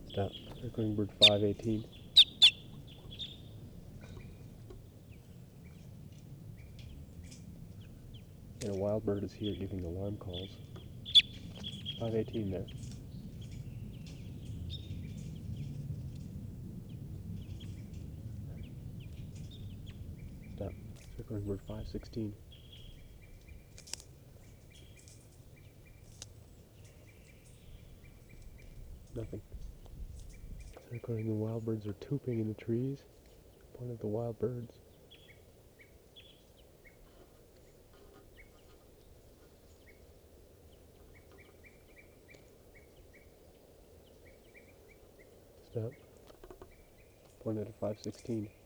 Stop. Circling bird 518. And a wild bird is here giving alarm calls. 518 there. Stop. Circling bird 516. Nothing. Circling, the wild birds are tooping in the trees. Point at the wild birds. Stop. Point at a 516.